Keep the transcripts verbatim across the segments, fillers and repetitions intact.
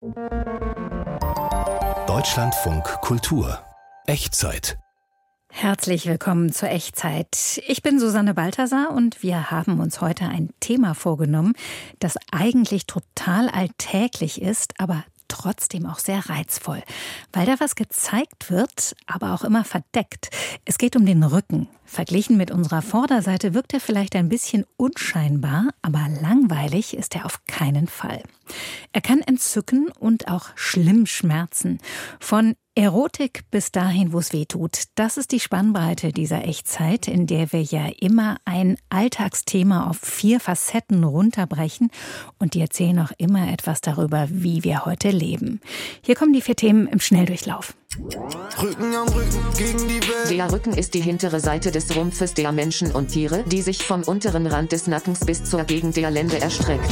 Deutschlandfunk Kultur. Echtzeit. Herzlich willkommen zur Echtzeit. Ich bin Susanne Balthasar und wir haben uns heute ein Thema vorgenommen, das eigentlich total alltäglich ist, aber trotzdem auch sehr reizvoll, weil da was gezeigt wird, aber auch immer verdeckt. Es geht um den Rücken. Verglichen mit unserer Vorderseite wirkt er vielleicht ein bisschen unscheinbar, aber langweilig ist er auf keinen Fall. Er kann entzücken und auch schlimm schmerzen. Von Erotik bis dahin, wo es weh tut. Das ist die Spannbreite dieser Echtzeit, in der wir ja immer ein Alltagsthema auf vier Facetten runterbrechen. Und die erzählen auch immer etwas darüber, wie wir heute leben. Hier kommen die vier Themen im Schnelldurchlauf. Rücken an Rücken gegen die Welt. Der Rücken ist die hintere Seite des Rumpfes der Menschen und Tiere, die sich vom unteren Rand des Nackens bis zur Gegend der Lende erstreckt.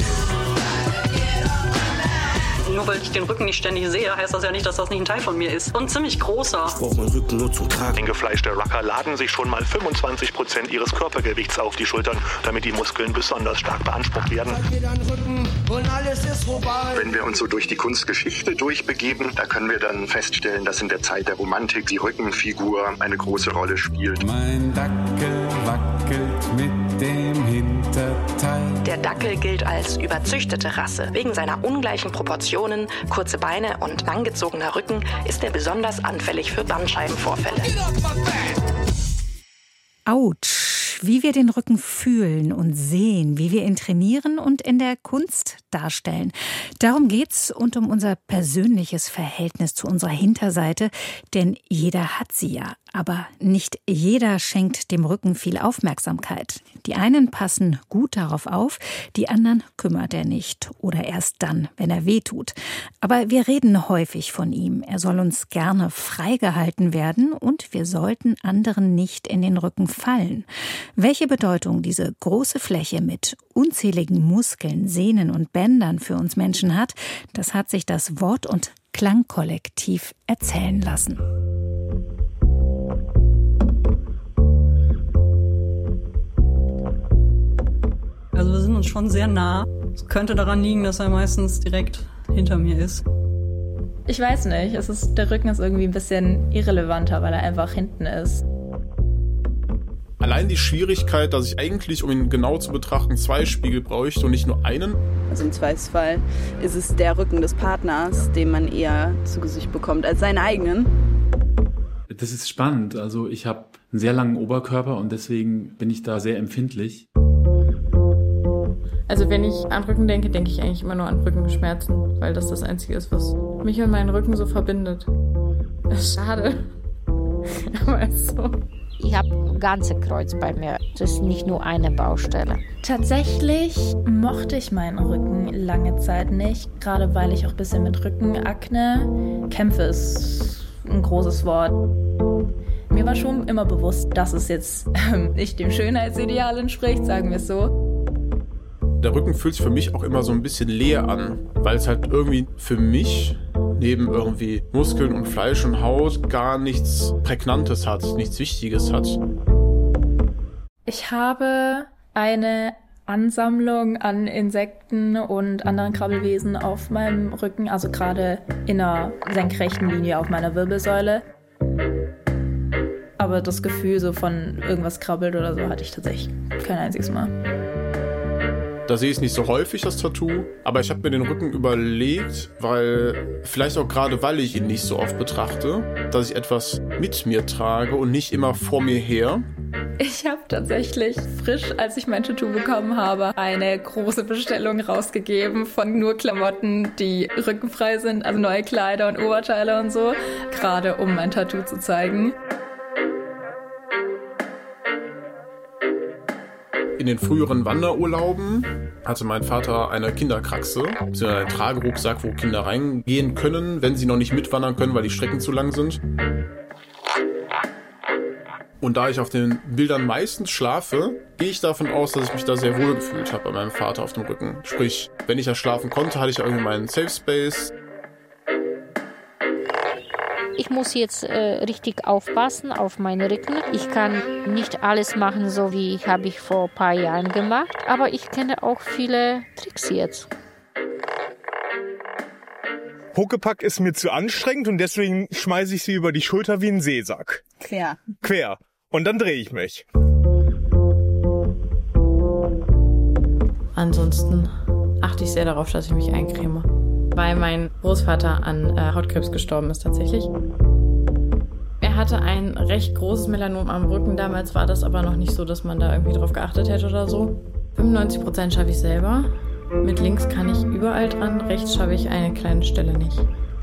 Nur weil ich den Rücken nicht ständig sehe, heißt das ja nicht, dass das nicht ein Teil von mir ist. Und ziemlich großer. Ich brauche meinen Rücken nur zum Tragen. Eingefleischte Rucker laden sich schon mal fünfundzwanzig Prozent ihres Körpergewichts auf die Schultern, damit die Muskeln besonders stark beansprucht werden. Wenn wir uns so durch die Kunstgeschichte durchbegeben, da können wir dann feststellen, dass in der Zeit der Romantik die Rückenfigur eine große Rolle spielt. Mein Dackel wackelt mit dem Hinterteil. Der Dackel gilt als überzüchtete Rasse. Wegen seiner ungleichen Proportionen, kurze Beine und langgezogener Rücken ist er besonders anfällig für Bandscheibenvorfälle. Autsch, wie wir den Rücken fühlen und sehen, wie wir ihn trainieren und in der Kunst darstellen. Darum geht's und um unser persönliches Verhältnis zu unserer Hinterseite, denn jeder hat sie ja. Aber nicht jeder schenkt dem Rücken viel Aufmerksamkeit. Die einen passen gut darauf auf, die anderen kümmert er nicht oder erst dann, wenn er wehtut. Aber wir reden häufig von ihm. Er soll uns gerne freigehalten werden und wir sollten anderen nicht in den Rücken fallen. Welche Bedeutung diese große Fläche mit unzähligen Muskeln, Sehnen und Bändern für uns Menschen hat, das hat sich das Wort- und Klangkollektiv erzählen lassen. Also wir sind uns schon sehr nah. Es könnte daran liegen, dass er meistens direkt hinter mir ist. Ich weiß nicht, es ist, der Rücken ist irgendwie ein bisschen irrelevanter, weil er einfach hinten ist. Allein die Schwierigkeit, dass ich eigentlich, um ihn genau zu betrachten, zwei Spiegel bräuchte und nicht nur einen. Also im Zweifelsfall ist es der Rücken des Partners, den man eher zu Gesicht bekommt, als seinen eigenen. Das ist spannend. Also ich habe einen sehr langen Oberkörper und deswegen bin ich da sehr empfindlich. Also wenn ich an Rücken denke, denke ich eigentlich immer nur an Rückenschmerzen, weil das das Einzige ist, was mich und meinen Rücken so verbindet. Schade, aber ist so. Ich habe ein ganzes Kreuz bei mir. Das ist nicht nur eine Baustelle. Tatsächlich mochte ich meinen Rücken lange Zeit nicht, gerade weil ich auch ein bisschen mit Rückenakne kämpfe, ist ein großes Wort. Mir war schon immer bewusst, dass es jetzt ähm, nicht dem Schönheitsideal entspricht, sagen wir es so. Der Rücken fühlt sich für mich auch immer so ein bisschen leer an, weil es halt irgendwie für mich neben irgendwie Muskeln und Fleisch und Haut gar nichts Prägnantes hat, nichts Wichtiges hat. Ich habe eine Ansammlung an Insekten und anderen Krabbelwesen auf meinem Rücken, also gerade in einer senkrechten Linie auf meiner Wirbelsäule. Aber das Gefühl so von irgendwas krabbelt oder so hatte ich tatsächlich kein einziges Mal. Da sehe ich es nicht so häufig, das Tattoo, aber ich habe mir den Rücken überlegt, weil, vielleicht auch gerade weil ich ihn nicht so oft betrachte, dass ich etwas mit mir trage und nicht immer vor mir her. Ich habe tatsächlich frisch, als ich mein Tattoo bekommen habe, eine große Bestellung rausgegeben von nur Klamotten, die rückenfrei sind, also neue Kleider und Oberteile und so, gerade um mein Tattoo zu zeigen. In den früheren Wanderurlauben hatte mein Vater eine Kinderkraxe, also einen Tragerucksack, wo Kinder reingehen können, wenn sie noch nicht mitwandern können, weil die Strecken zu lang sind. Und da ich auf den Bildern meistens schlafe, gehe ich davon aus, dass ich mich da sehr wohl gefühlt habe bei meinem Vater auf dem Rücken. Sprich, wenn ich ja schlafen konnte, hatte ich irgendwie meinen Safe Space. Ich muss jetzt äh, richtig aufpassen auf meinen Rücken. Ich kann nicht alles machen, so wie habe ich vor ein paar Jahren gemacht, aber ich kenne auch viele Tricks jetzt. Huckepack ist mir zu anstrengend und deswegen schmeiße ich sie über die Schulter wie ein Seesack. Quer. Quer. Und dann drehe ich mich. Ansonsten achte ich sehr darauf, dass ich mich eincreme. Weil mein Großvater an äh, Hautkrebs gestorben ist tatsächlich. Er hatte ein recht großes Melanom am Rücken. Damals war das aber noch nicht so, dass man da irgendwie drauf geachtet hätte oder so. fünfundneunzig Prozent schaffe ich selber. Mit links kann ich überall dran, rechts schaffe ich eine kleine Stelle nicht.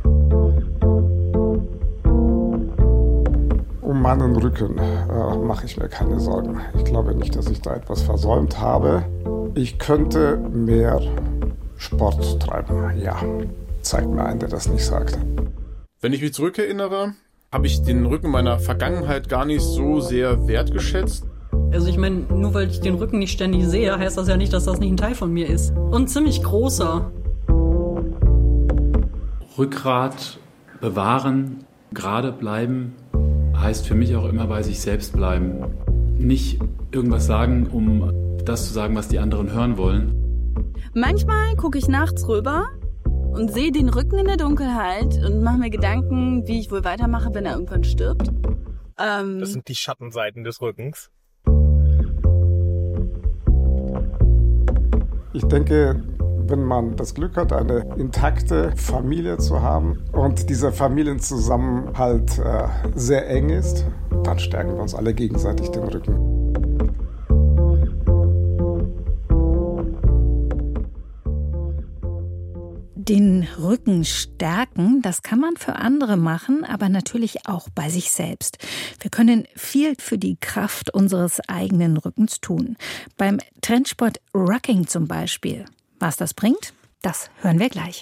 Um meinen Rücken äh, mache ich mir keine Sorgen. Ich glaube nicht, dass ich da etwas versäumt habe. Ich könnte mehr Sport treiben, ja. Zeigt mir ein, der das nicht sagt. Wenn ich mich zurückerinnere, habe ich den Rücken meiner Vergangenheit gar nicht so sehr wertgeschätzt. Also ich meine, nur weil ich den Rücken nicht ständig sehe, heißt das ja nicht, dass das nicht ein Teil von mir ist. Und ziemlich großer. Rückgrat bewahren, gerade bleiben, heißt für mich auch immer bei sich selbst bleiben. Nicht irgendwas sagen, um das zu sagen, was die anderen hören wollen. Manchmal gucke ich nachts rüber und sehe den Rücken in der Dunkelheit und mache mir Gedanken, wie ich wohl weitermache, wenn er irgendwann stirbt. Ähm, das sind die Schattenseiten des Rückens. Ich denke, wenn man das Glück hat, eine intakte Familie zu haben und dieser Familienzusammenhalt äh, sehr eng ist, dann stärken wir uns alle gegenseitig den Rücken. Den Rücken stärken, das kann man für andere machen, aber natürlich auch bei sich selbst. Wir können viel für die Kraft unseres eigenen Rückens tun. Beim Trendsport Rucking zum Beispiel. Was das bringt, das hören wir gleich.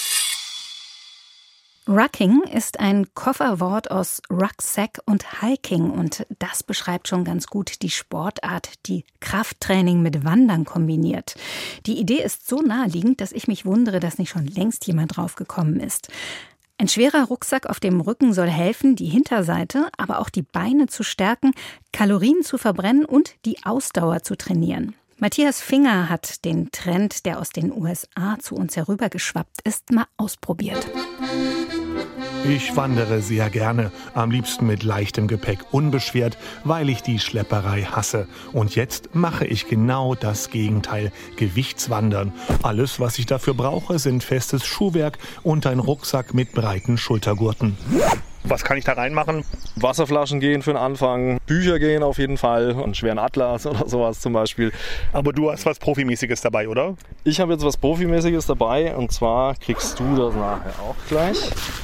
Rucking ist ein Kofferwort aus Rucksack und Hiking und das beschreibt schon ganz gut die Sportart, die Krafttraining mit Wandern kombiniert. Die Idee ist so naheliegend, dass ich mich wundere, dass nicht schon längst jemand drauf gekommen ist. Ein schwerer Rucksack auf dem Rücken soll helfen, die Hinterseite, aber auch die Beine zu stärken, Kalorien zu verbrennen und die Ausdauer zu trainieren. Matthias Finger hat den Trend, der aus den U S A zu uns herübergeschwappt ist, mal ausprobiert. Ich wandere sehr gerne, am liebsten mit leichtem Gepäck, unbeschwert, weil ich die Schlepperei hasse. Und jetzt mache ich genau das Gegenteil, Gewichtswandern. Alles, was ich dafür brauche, sind festes Schuhwerk und ein Rucksack mit breiten Schultergurten. Was kann ich da reinmachen? Wasserflaschen gehen für den Anfang, Bücher gehen auf jeden Fall, einen schweren Atlas oder sowas zum Beispiel. Aber du hast was Profimäßiges dabei, oder? Ich habe jetzt was Profimäßiges dabei und zwar kriegst du das nachher auch gleich.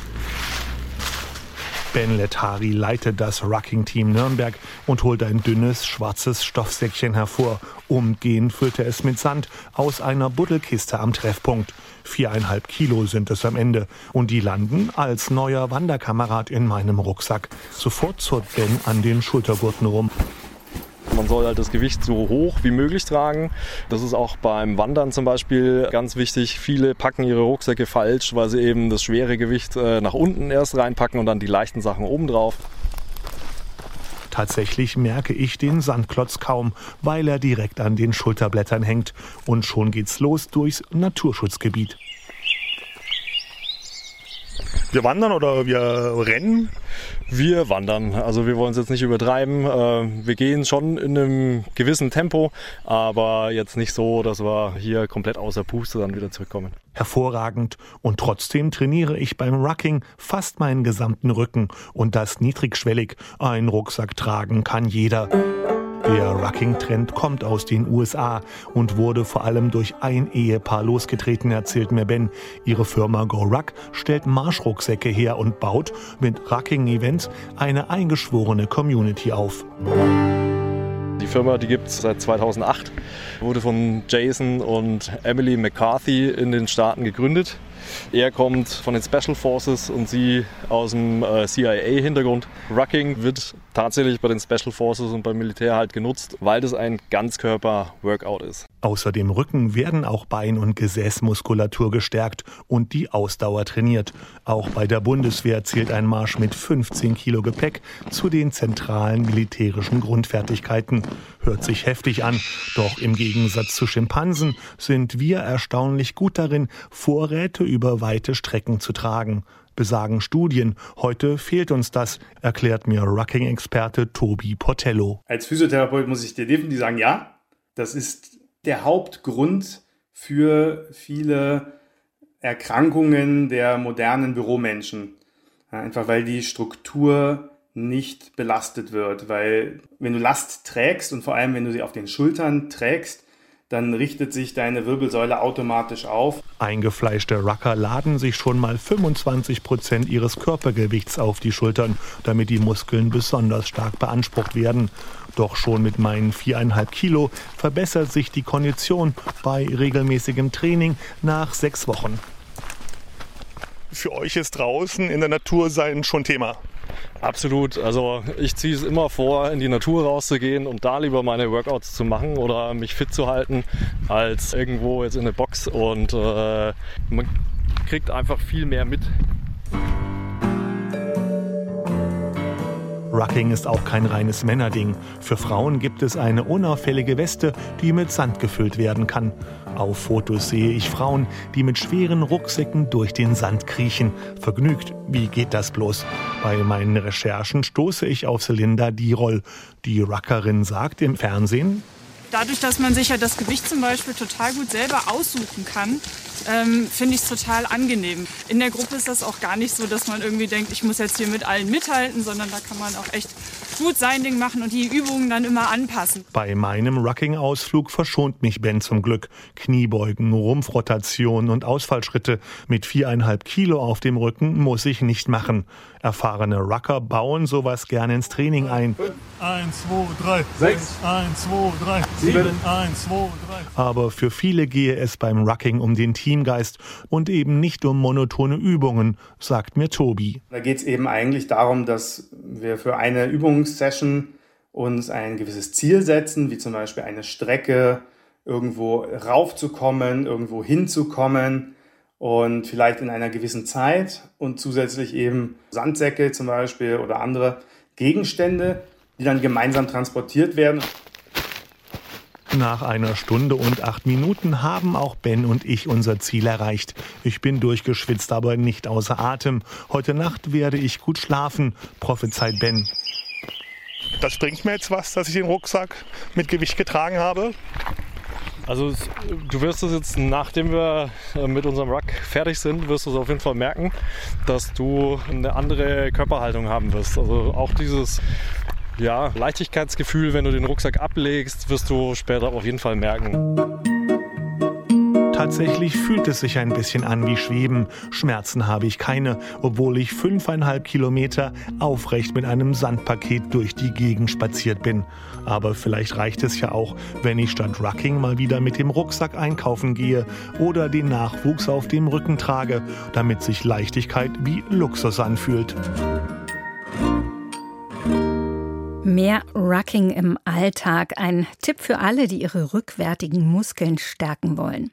Ben Lettari leitet das Rucking-Team Nürnberg und holt ein dünnes, schwarzes Stoffsäckchen hervor. Umgehend füllt er es mit Sand aus einer Buddelkiste am Treffpunkt. Viereinhalb Kilo sind es am Ende. Und die landen als neuer Wanderkamerad in meinem Rucksack. Sofort zurrt Ben an den Schultergurten rum. Man soll halt das Gewicht so hoch wie möglich tragen. Das ist auch beim Wandern zum Beispiel ganz wichtig. Viele packen ihre Rucksäcke falsch, weil sie eben das schwere Gewicht nach unten erst reinpacken und dann die leichten Sachen oben drauf. Tatsächlich merke ich den Sandklotz kaum, weil er direkt an den Schulterblättern hängt. Und schon geht's los durchs Naturschutzgebiet. Wir wandern oder wir rennen? Wir wandern. Also wir wollen es jetzt nicht übertreiben. Wir gehen schon in einem gewissen Tempo, aber jetzt nicht so, dass wir hier komplett außer Puste dann wieder zurückkommen. Hervorragend. Und trotzdem trainiere ich beim Rucking fast meinen gesamten Rücken. Und das niedrigschwellig. Ein Rucksack tragen kann jeder. Der Rucking-Trend kommt aus den U S A und wurde vor allem durch ein Ehepaar losgetreten, erzählt mir Ben. Ihre Firma GoRuck stellt Marschrucksäcke her und baut mit Rucking-Events eine eingeschworene Community auf. Die Firma, die gibt es seit zweitausendacht, wurde von Jason und Emily McCarthy in den Staaten gegründet. Er kommt von den Special Forces und sie aus dem äh, C I A-Hintergrund. Rucking wird tatsächlich bei den Special Forces und beim Militär halt genutzt, weil das ein Ganzkörper-Workout ist. Außer dem Rücken werden auch Bein- und Gesäßmuskulatur gestärkt und die Ausdauer trainiert. Auch bei der Bundeswehr zählt ein Marsch mit fünfzehn Kilo Gepäck zu den zentralen militärischen Grundfertigkeiten. Hört sich heftig an, doch im Gegensatz zu Schimpansen sind wir erstaunlich gut darin, Vorräte über weite Strecken zu tragen. Besagen Studien. Heute fehlt uns das, erklärt mir Rucking-Experte Tobi Portello. Als Physiotherapeut muss ich dir definitiv sagen, ja, das ist der Hauptgrund für viele Erkrankungen der modernen Büromenschen. Ja, einfach weil die Struktur nicht belastet wird. Weil wenn du Last trägst und vor allem wenn du sie auf den Schultern trägst, dann richtet sich deine Wirbelsäule automatisch auf. Eingefleischte Rucker laden sich schon mal fünfundzwanzig Prozent ihres Körpergewichts auf die Schultern, damit die Muskeln besonders stark beansprucht werden. Doch schon mit meinen viereinhalb Kilo verbessert sich die Kondition bei regelmäßigem Training nach sechs Wochen. Für euch ist draußen in der Natur sein schon Thema. Absolut. Also ich ziehe es immer vor, in die Natur rauszugehen und da lieber meine Workouts zu machen oder mich fit zu halten, als irgendwo jetzt in eine Box. Und äh, man kriegt einfach viel mehr mit. Rucking ist auch kein reines Männerding. Für Frauen gibt es eine unauffällige Weste, die mit Sand gefüllt werden kann. Auf Fotos sehe ich Frauen, die mit schweren Rucksäcken durch den Sand kriechen. Vergnügt, wie geht das bloß? Bei meinen Recherchen stoße ich auf Celinda Dirol. Die Ruckerin sagt im Fernsehen: Dadurch, dass man sich ja das Gewicht zum Beispiel total gut selber aussuchen kann, ähm, finde ich es total angenehm. In der Gruppe ist das auch gar nicht so, dass man irgendwie denkt, ich muss jetzt hier mit allen mithalten, sondern da kann man auch echt gut sein Ding machen und die Übungen dann immer anpassen. Bei meinem Rucking-Ausflug verschont mich Ben zum Glück. Kniebeugen, Rumpfrotation und Ausfallschritte mit viereinhalb Kilo auf dem Rücken muss ich nicht machen. Erfahrene Rucker bauen sowas gerne ins Training ein. Eins, zwei, drei, sechs, eins, zwei, drei, sieben, eins, zwei, drei. Aber für viele gehe es beim Rucking um den Teamgeist und eben nicht um monotone Übungen, sagt mir Tobi. Da geht es eben eigentlich darum, dass wir für eine Übungssession uns ein gewisses Ziel setzen, wie zum Beispiel eine Strecke irgendwo raufzukommen, irgendwo hinzukommen und vielleicht in einer gewissen Zeit und zusätzlich eben Sandsäcke zum Beispiel oder andere Gegenstände, die dann gemeinsam transportiert werden. Nach einer Stunde und acht Minuten haben auch Ben und ich unser Ziel erreicht. Ich bin durchgeschwitzt, aber nicht außer Atem. Heute Nacht werde ich gut schlafen, prophezeit Ben. Das bringt mir jetzt was, dass ich den Rucksack mit Gewicht getragen habe? Also du wirst es jetzt, nachdem wir mit unserem Ruck fertig sind, wirst du es auf jeden Fall merken, dass du eine andere Körperhaltung haben wirst. Also auch dieses ja, Leichtigkeitsgefühl, wenn du den Rucksack ablegst, wirst du später auf jeden Fall merken. Tatsächlich fühlt es sich ein bisschen an wie Schweben. Schmerzen habe ich keine, obwohl ich fünfeinhalb Kilometer aufrecht mit einem Sandpaket durch die Gegend spaziert bin. Aber vielleicht reicht es ja auch, wenn ich statt Rucking mal wieder mit dem Rucksack einkaufen gehe oder den Nachwuchs auf dem Rücken trage, damit sich Leichtigkeit wie Luxus anfühlt. Mehr Rucking im Alltag. Ein Tipp für alle, die ihre rückwärtigen Muskeln stärken wollen.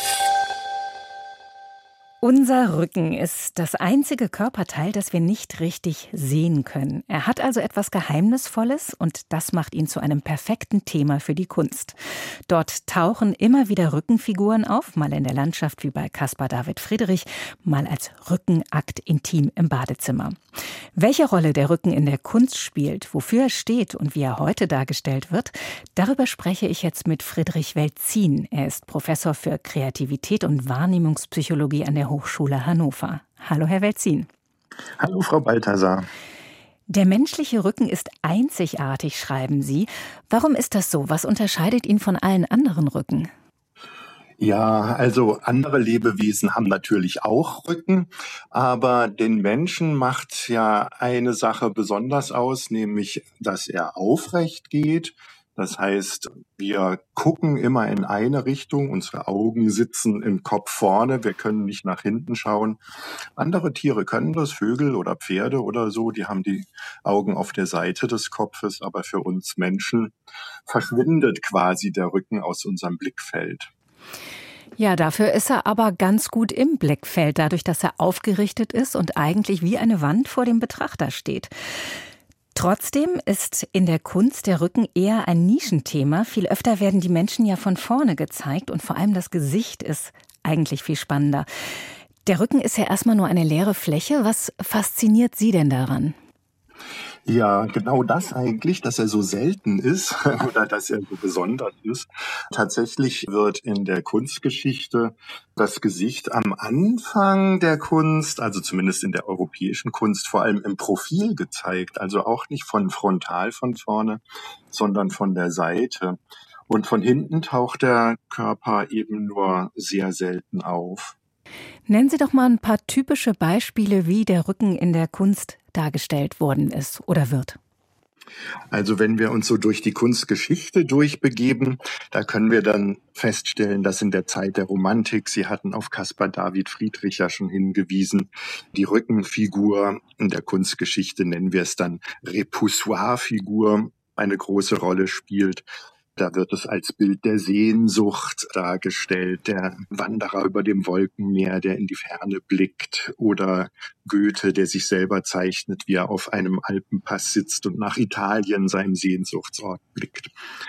Unser Rücken ist das einzige Körperteil, das wir nicht richtig sehen können. Er hat also etwas Geheimnisvolles und das macht ihn zu einem perfekten Thema für die Kunst. Dort tauchen immer wieder Rückenfiguren auf, mal in der Landschaft wie bei Caspar David Friedrich, mal als Rückenakt intim im Badezimmer. Welche Rolle der Rücken in der Kunst spielt, wofür er steht und wie er heute dargestellt wird, darüber spreche ich jetzt mit Friedrich Welzin. Er ist Professor für Kreativität und Wahrnehmungspsychologie an der Hochschule Hannover. Hallo, Herr Welzin. Hallo, Frau Balthasar. Der menschliche Rücken ist einzigartig, schreiben Sie. Warum ist das so? Was unterscheidet ihn von allen anderen Rücken? Ja, also andere Lebewesen haben natürlich auch Rücken, aber den Menschen macht ja eine Sache besonders aus, nämlich, dass er aufrecht geht. Das heißt, wir gucken immer in eine Richtung, unsere Augen sitzen im Kopf vorne, wir können nicht nach hinten schauen. Andere Tiere können das, Vögel oder Pferde oder so, die haben die Augen auf der Seite des Kopfes, aber für uns Menschen verschwindet quasi der Rücken aus unserem Blickfeld. Ja, dafür ist er aber ganz gut im Blickfeld, dadurch, dass er aufgerichtet ist und eigentlich wie eine Wand vor dem Betrachter steht. Trotzdem ist in der Kunst der Rücken eher ein Nischenthema. Viel öfter werden die Menschen ja von vorne gezeigt und vor allem das Gesicht ist eigentlich viel spannender. Der Rücken ist ja erstmal nur eine leere Fläche. Was fasziniert Sie denn daran? Ja, genau das eigentlich, dass er so selten ist oder dass er so besonders ist. Tatsächlich wird in der Kunstgeschichte das Gesicht am Anfang der Kunst, also zumindest in der europäischen Kunst, vor allem im Profil gezeigt. Also auch nicht von frontal von vorne, sondern von der Seite. Und von hinten taucht der Körper eben nur sehr selten auf. Nennen Sie doch mal ein paar typische Beispiele, wie der Rücken in der Kunst dargestellt worden ist oder wird. Also wenn wir uns so durch die Kunstgeschichte durchbegeben, da können wir dann feststellen, dass in der Zeit der Romantik, Sie hatten auf Caspar David Friedrich ja schon hingewiesen, die Rückenfigur in der Kunstgeschichte, nennen wir es dann Repoussoir-Figur, eine große Rolle spielt. Da wird es als Bild der Sehnsucht dargestellt, der Wanderer über dem Wolkenmeer, der in die Ferne blickt, oder Goethe, der sich selber zeichnet, wie er auf einem Alpenpass sitzt und nach Italien, seinem Sehnsuchtsort, blickt.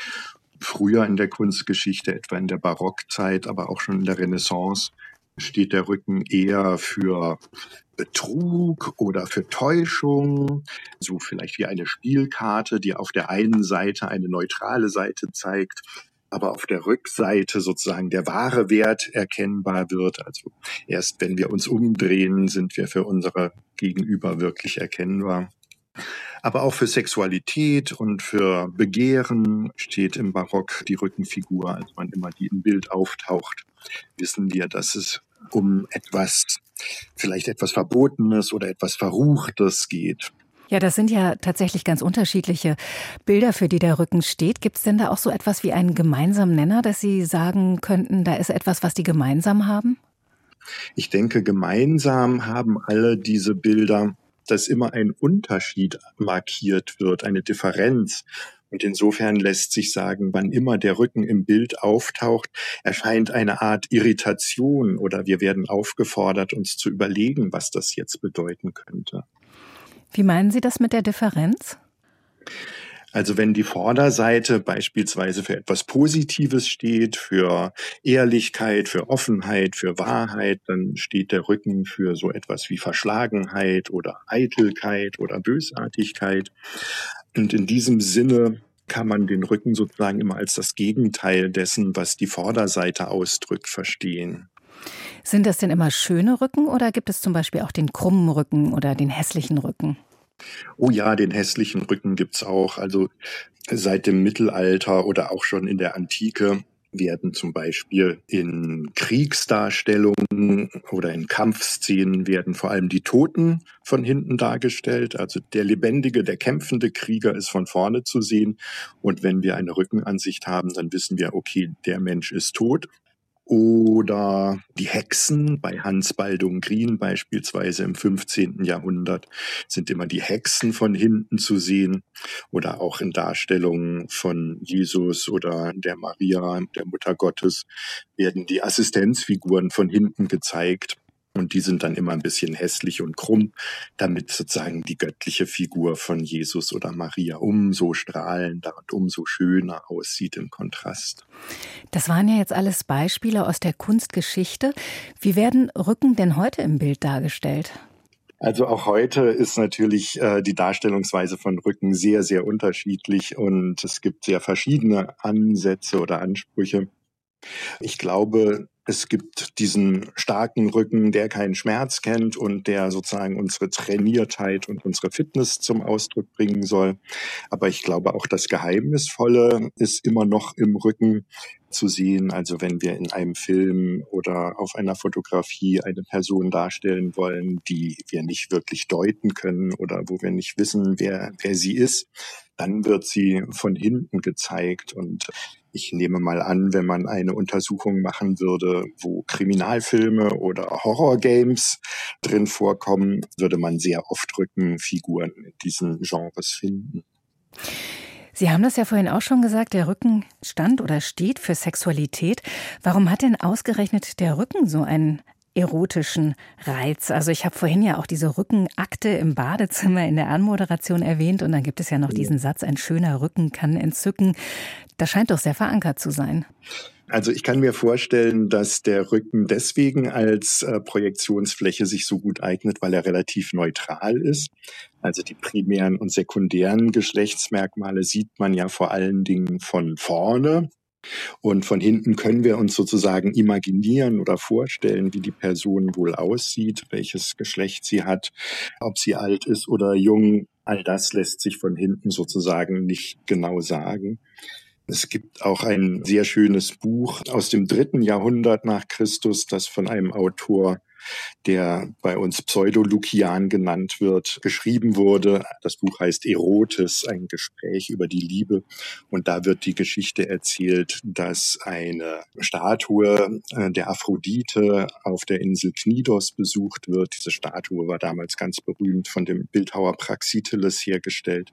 Früher in der Kunstgeschichte, etwa in der Barockzeit, aber auch schon in der Renaissance, steht der Rücken eher für Betrug oder für Täuschung, so vielleicht wie eine Spielkarte, die auf der einen Seite eine neutrale Seite zeigt, aber auf der Rückseite sozusagen der wahre Wert erkennbar wird. Also erst wenn wir uns umdrehen, sind wir für unsere Gegenüber wirklich erkennbar. Aber auch für Sexualität und für Begehren steht im Barock die Rückenfigur. Also wann immer die im Bild auftaucht, wissen wir, dass es um etwas, vielleicht etwas Verbotenes oder etwas Verruchtes geht. Ja, das sind ja tatsächlich ganz unterschiedliche Bilder, für die der Rücken steht. Gibt es denn da auch so etwas wie einen gemeinsamen Nenner, dass Sie sagen könnten, da ist etwas, was die gemeinsam haben? Ich denke, gemeinsam haben alle diese Bilder, dass immer ein Unterschied markiert wird, eine Differenz. Und insofern lässt sich sagen, wann immer der Rücken im Bild auftaucht, erscheint eine Art Irritation oder wir werden aufgefordert, uns zu überlegen, was das jetzt bedeuten könnte. Wie meinen Sie das mit der Differenz? Also wenn die Vorderseite beispielsweise für etwas Positives steht, für Ehrlichkeit, für Offenheit, für Wahrheit, dann steht der Rücken für so etwas wie Verschlagenheit oder Eitelkeit oder Bösartigkeit. Und in diesem Sinne kann man den Rücken sozusagen immer als das Gegenteil dessen, was die Vorderseite ausdrückt, verstehen. Sind das denn immer schöne Rücken oder gibt es zum Beispiel auch den krummen Rücken oder den hässlichen Rücken? Oh ja, den hässlichen Rücken gibt's auch. Also seit dem Mittelalter oder auch schon in der Antike werden zum Beispiel in Kriegsdarstellungen oder in Kampfszenen werden vor allem die Toten von hinten dargestellt. Also der lebendige, der kämpfende Krieger ist von vorne zu sehen. Und wenn wir eine Rückenansicht haben, dann wissen wir, okay, der Mensch ist tot. Oder die Hexen bei Hans Baldung Grien beispielsweise im fünfzehnten Jahrhundert sind immer die Hexen von hinten zu sehen. Oder auch in Darstellungen von Jesus oder der Maria, der Mutter Gottes, werden die Assistenzfiguren von hinten gezeigt. Und die sind dann immer ein bisschen hässlich und krumm, damit sozusagen die göttliche Figur von Jesus oder Maria umso strahlender und umso schöner aussieht im Kontrast. Das waren ja jetzt alles Beispiele aus der Kunstgeschichte. Wie werden Rücken denn heute im Bild dargestellt? Also auch heute ist natürlich äh, die Darstellungsweise von Rücken sehr, sehr unterschiedlich und es gibt sehr verschiedene Ansätze oder Ansprüche. Ich glaube, Es gibt diesen starken Rücken, der keinen Schmerz kennt und der sozusagen unsere Trainiertheit und unsere Fitness zum Ausdruck bringen soll. Aber ich glaube, auch das Geheimnisvolle ist immer noch im Rücken zu sehen. Also wenn wir in einem Film oder auf einer Fotografie eine Person darstellen wollen, die wir nicht wirklich deuten können oder wo wir nicht wissen, wer, wer sie ist, dann wird sie von hinten gezeigt. Und ich nehme mal an, wenn man eine Untersuchung machen würde, wo Kriminalfilme oder Horrorgames drin vorkommen, würde man sehr oft Rückenfiguren in diesen Genres finden. Sie haben das ja vorhin auch schon gesagt, der Rücken stand oder steht für Sexualität. Warum hat denn ausgerechnet der Rücken so einen erotischen Reiz? Also ich habe vorhin ja auch diese Rückenakte im Badezimmer in der Anmoderation erwähnt und dann gibt es ja noch diesen Satz, ein schöner Rücken kann entzücken. Das scheint doch sehr verankert zu sein. Also ich kann mir vorstellen, dass der Rücken deswegen als äh, Projektionsfläche sich so gut eignet, weil er relativ neutral ist. Also die primären und sekundären Geschlechtsmerkmale sieht man ja vor allen Dingen von vorne. Und von hinten können wir uns sozusagen imaginieren oder vorstellen, wie die Person wohl aussieht, welches Geschlecht sie hat, ob sie alt ist oder jung. All das lässt sich von hinten sozusagen nicht genau sagen. Es gibt auch ein sehr schönes Buch aus dem dritten Jahrhundert nach Christus, das von einem Autor, der bei uns Pseudo-Lukian genannt wird, geschrieben wurde. Das Buch heißt Erotis, ein Gespräch über die Liebe. Und da wird die Geschichte erzählt, dass eine Statue der Aphrodite auf der Insel Knidos besucht wird. Diese Statue war damals ganz berühmt, von dem Bildhauer Praxiteles hergestellt.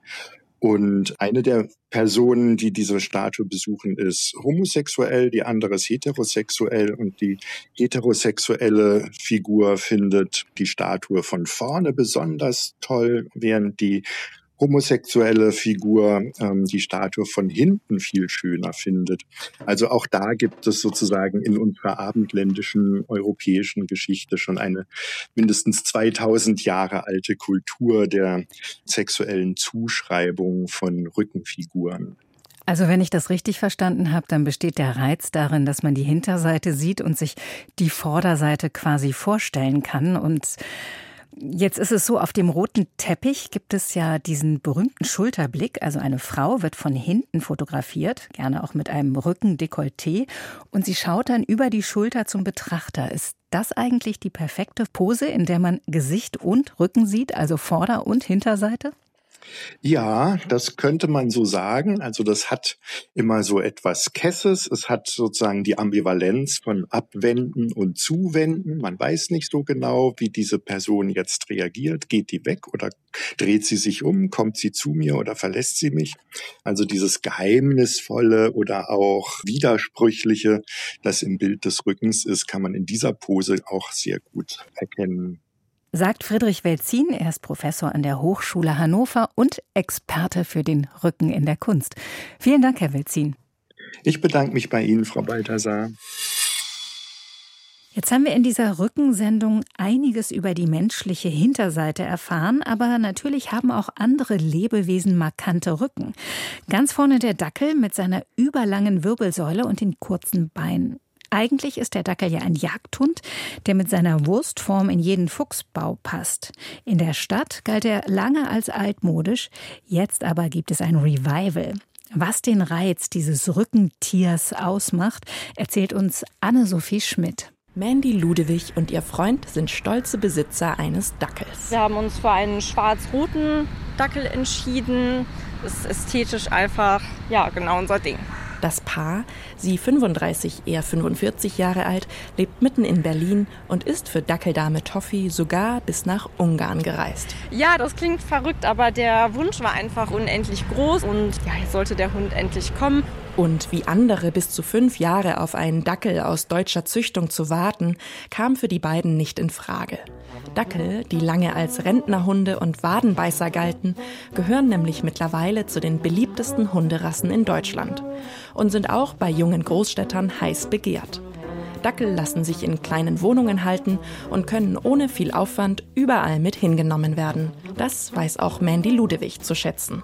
Und eine der Personen, die diese Statue besuchen, ist homosexuell, die andere ist heterosexuell. Und die heterosexuelle Figur findet die Statue von vorne besonders toll, während die homosexuelle Figur ähm, die Statue von hinten viel schöner findet. Also auch da gibt es sozusagen in unserer abendländischen europäischen Geschichte schon eine mindestens zweitausend Jahre alte Kultur der sexuellen Zuschreibung von Rückenfiguren. Also wenn ich das richtig verstanden habe, dann besteht der Reiz darin, dass man die Hinterseite sieht und sich die Vorderseite quasi vorstellen kann. Und jetzt ist es so, auf dem roten Teppich gibt es ja diesen berühmten Schulterblick. Also eine Frau wird von hinten fotografiert, gerne auch mit einem Rückendekolleté. Und sie schaut dann über die Schulter zum Betrachter. Ist das eigentlich die perfekte Pose, in der man Gesicht und Rücken sieht, also Vorder- und Hinterseite? Ja, das könnte man so sagen. Also das hat immer so etwas Kesses. Es hat sozusagen die Ambivalenz von Abwenden und Zuwenden. Man weiß nicht so genau, wie diese Person jetzt reagiert. Geht die weg oder dreht sie sich um? Kommt sie zu mir oder verlässt sie mich? Also dieses Geheimnisvolle oder auch Widersprüchliche, das im Bild des Rückens ist, kann man in dieser Pose auch sehr gut erkennen. Sagt Friedrich Welzin, er ist Professor an der Hochschule Hannover und Experte für den Rücken in der Kunst. Vielen Dank, Herr Welzin. Ich bedanke mich bei Ihnen, Frau Balthasar. Jetzt haben wir in dieser Rückensendung einiges über die menschliche Hinterseite erfahren, aber natürlich haben auch andere Lebewesen markante Rücken. Ganz vorne der Dackel mit seiner überlangen Wirbelsäule und den kurzen Beinen. Eigentlich ist der Dackel ja ein Jagdhund, der mit seiner Wurstform in jeden Fuchsbau passt. In der Stadt galt er lange als altmodisch, jetzt aber gibt es ein Revival. Was den Reiz dieses Rückentiers ausmacht, erzählt uns Anne-Sophie Schmidt. Mandy Ludewig und ihr Freund sind stolze Besitzer eines Dackels. Wir haben uns für einen schwarz-roten Dackel entschieden. Das ist ästhetisch einfach, ja, genau unser Ding. Das Paar, sie fünfunddreißig, er fünfundvierzig Jahre alt, lebt mitten in Berlin und ist für Dackeldame Toffi sogar bis nach Ungarn gereist. Ja, das klingt verrückt, aber der Wunsch war einfach unendlich groß und ja, jetzt sollte der Hund endlich kommen. Und wie andere bis zu fünf Jahre auf einen Dackel aus deutscher Züchtung zu warten, kam für die beiden nicht in Frage. Dackel, die lange als Rentnerhunde und Wadenbeißer galten, gehören nämlich mittlerweile zu den beliebtesten Hunderassen in Deutschland und sind auch bei jungen Großstädtern heiß begehrt. Dackel lassen sich in kleinen Wohnungen halten und können ohne viel Aufwand überall mit hingenommen werden. Das weiß auch Mandy Ludewig zu schätzen.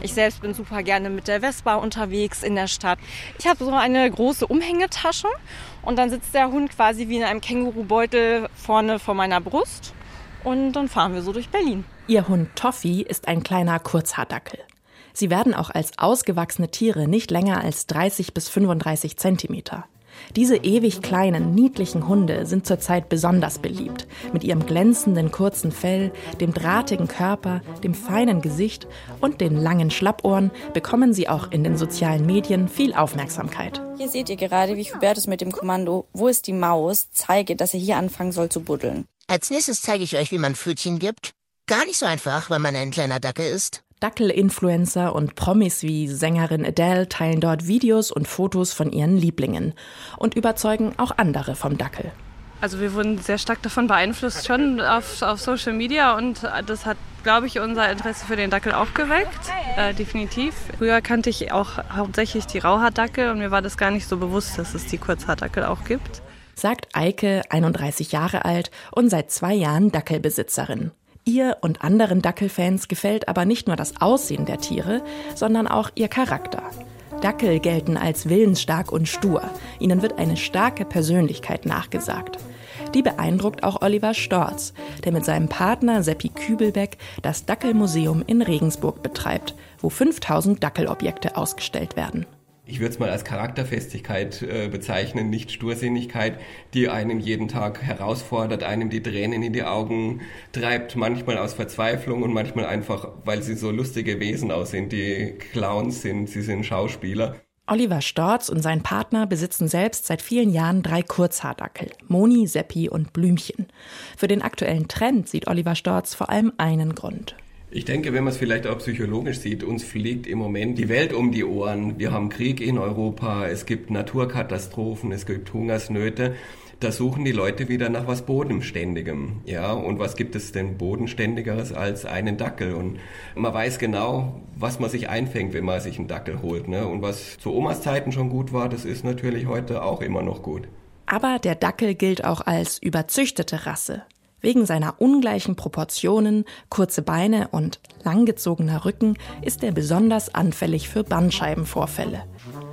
Ich selbst bin super gerne mit der Vespa unterwegs in der Stadt. Ich habe so eine große Umhängetasche und dann sitzt der Hund quasi wie in einem Kängurubeutel vorne vor meiner Brust und dann fahren wir so durch Berlin. Ihr Hund Toffi ist ein kleiner Kurzhaardackel. Sie werden auch als ausgewachsene Tiere nicht länger als dreißig bis fünfunddreißig Zentimeter. Diese ewig kleinen, niedlichen Hunde sind zurzeit besonders beliebt. Mit ihrem glänzenden, kurzen Fell, dem drahtigen Körper, dem feinen Gesicht und den langen Schlappohren bekommen sie auch in den sozialen Medien viel Aufmerksamkeit. Hier seht ihr gerade, wie ich Hubertus mit dem Kommando "Wo ist die Maus?" zeige, dass er hier anfangen soll zu buddeln. Als nächstes zeige ich euch, wie man Pfötchen gibt. Gar nicht so einfach, wenn man ein kleiner Dackel ist. Dackel-Influencer und Promis wie Sängerin Adele teilen dort Videos und Fotos von ihren Lieblingen und überzeugen auch andere vom Dackel. Also wir wurden sehr stark davon beeinflusst, schon auf, auf Social Media, und das hat, glaube ich, unser Interesse für den Dackel auch geweckt, äh, definitiv. Früher kannte ich auch hauptsächlich die Rauhaardackel und mir war das gar nicht so bewusst, dass es die Kurzhaardackel auch gibt. Sagt Eike, einunddreißig Jahre alt und seit zwei Jahren Dackelbesitzerin. Ihr und anderen Dackelfans gefällt aber nicht nur das Aussehen der Tiere, sondern auch ihr Charakter. Dackel gelten als willensstark und stur. Ihnen wird eine starke Persönlichkeit nachgesagt. Die beeindruckt auch Oliver Storz, der mit seinem Partner Seppi Kübelbeck das Dackelmuseum in Regensburg betreibt, wo fünftausend Dackelobjekte ausgestellt werden. Ich würde es mal als Charakterfestigkeit äh, bezeichnen, nicht Stursinnigkeit, die einem jeden Tag herausfordert, einem die Tränen in die Augen treibt, manchmal aus Verzweiflung und manchmal einfach, weil sie so lustige Wesen aussehen, die Clowns sind, sie sind Schauspieler. Oliver Storz und sein Partner besitzen selbst seit vielen Jahren drei Kurzhaardackel, Moni, Seppi und Blümchen. Für den aktuellen Trend sieht Oliver Storz vor allem einen Grund. Ich denke, wenn man es vielleicht auch psychologisch sieht, uns fliegt im Moment die Welt um die Ohren. Wir haben Krieg in Europa, es gibt Naturkatastrophen, es gibt Hungersnöte. Da suchen die Leute wieder nach was Bodenständigem. Ja, und was gibt es denn Bodenständigeres als einen Dackel? Und man weiß genau, was man sich einfängt, wenn man sich einen Dackel holt. Ne? Und was zu Omas Zeiten schon gut war, das ist natürlich heute auch immer noch gut. Aber der Dackel gilt auch als überzüchtete Rasse. Wegen seiner ungleichen Proportionen, kurze Beine und langgezogener Rücken ist er besonders anfällig für Bandscheibenvorfälle.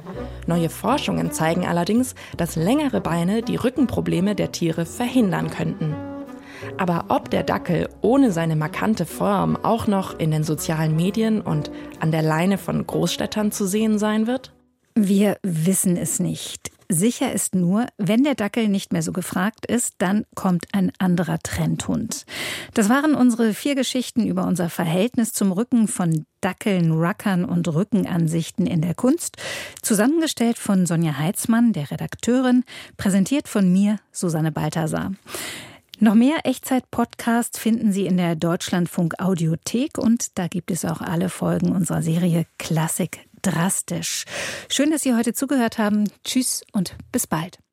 Neue Forschungen zeigen allerdings, dass längere Beine die Rückenprobleme der Tiere verhindern könnten. Aber ob der Dackel ohne seine markante Form auch noch in den sozialen Medien und an der Leine von Großstädtern zu sehen sein wird? Wir wissen es nicht. Sicher ist nur, wenn der Dackel nicht mehr so gefragt ist, dann kommt ein anderer Trendhund. Das waren unsere vier Geschichten über unser Verhältnis zum Rücken von Dackeln, Ruckern und Rückenansichten in der Kunst. Zusammengestellt von Sonja Heitzmann, der Redakteurin, präsentiert von mir, Susanne Balthasar. Noch mehr Echtzeit-Podcasts finden Sie in der Deutschlandfunk-Audiothek und da gibt es auch alle Folgen unserer Serie Klassik drastisch. Schön, dass Sie heute zugehört haben. Tschüss und bis bald.